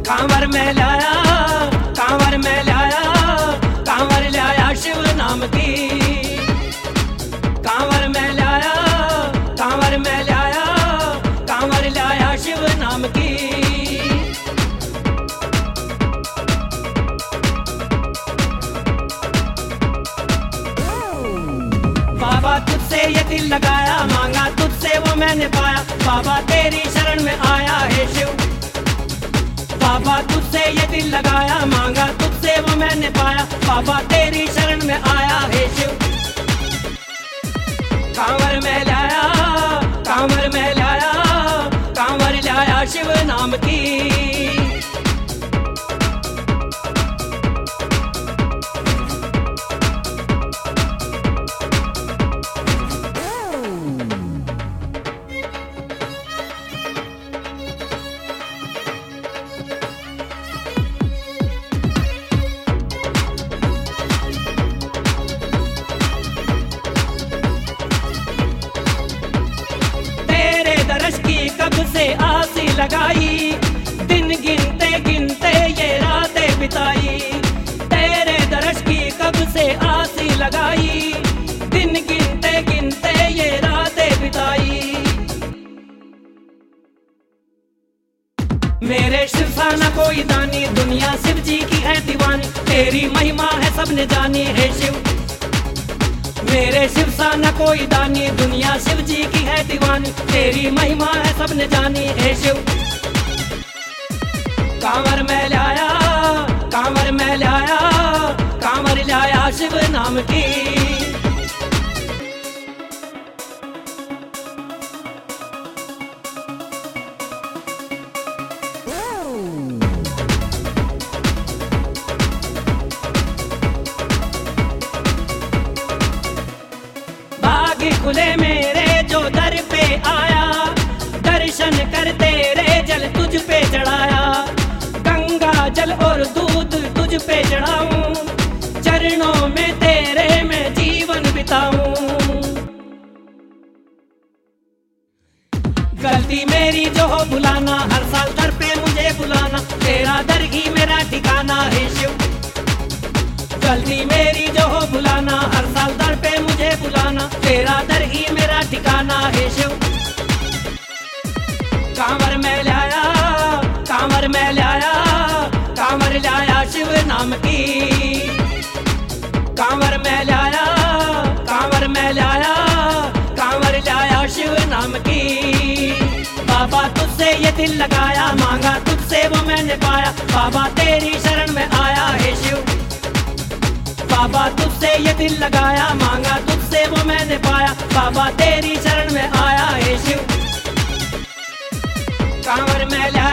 कांवर में लाया, कांवर में लाया, कांवर लाया शिव नाम की। कांवर में लाया, कांवर में लाया, कांवर लाया शिव नाम की। बाबा तुझसे ये दिल लगाया, मांगा तुझसे वो मैंने पाया। बाबा तेरी शरण में आया है शिव। बाबा तुझसे ये दिल लगाया, मांगा तुझसे वो मैंने पाया। बाबा तेरी शरण में आया है शिव। कांवर में लाया, कांवर में लाया, कांवर लाया शिव नाम की। कब से आस लगाई, दिन गिनते गिनते ये रातें बिताई। तेरे दर्श की कब से आस लगाई, दिन गिनते गिनते ये रातें बिताई। मेरे शिव सा न कोई दानी, दुनिया शिव जी की है दीवानी। तेरी महिमा है सबने जानी है शिव। मेरे शिव सा न कोई दानी, दुनिया शिव जी की है दीवानी। तेरी महिमा है सबने जानी है शिव। कांवर में लाया, कांवर में लाया, कांवर लाया शिव नाम की। खुले मेरे जो दर पे आया, दर्शन कर तेरे जल तुझ पे चढ़ाया। गंगा जल और दूध तुझ पे चढ़ाऊं, चरणों में तेरे मैं जीवन बिताऊं। गलती मेरी जो हो बुलाना, हर साल दर पे मुझे बुलाना। तेरा दर ही मेरा ठिकाना है शिव। गलती मेरी जो हो बुलाना, हर साल दर पे मुझे बुलाना। तेरा दर ही मेरा ठिकाना है शिव। कांवर में लाया, कांवर में लाया, कांवर लाया शिव नाम की। कांवर में लाया, कांवर में लाया, कांवर लाया शिव नाम की। बाबा तुझसे ये दिल लगाया, मांगा तुझसे वो मैंने पाया। बाबा तेरी शरण में आया है शिव। बाबा तुझसे ये दिल लगाया, मांगा तुझसे वो मैंने पाया। बाबा तेरी शरण में आया है शिव। कांवर में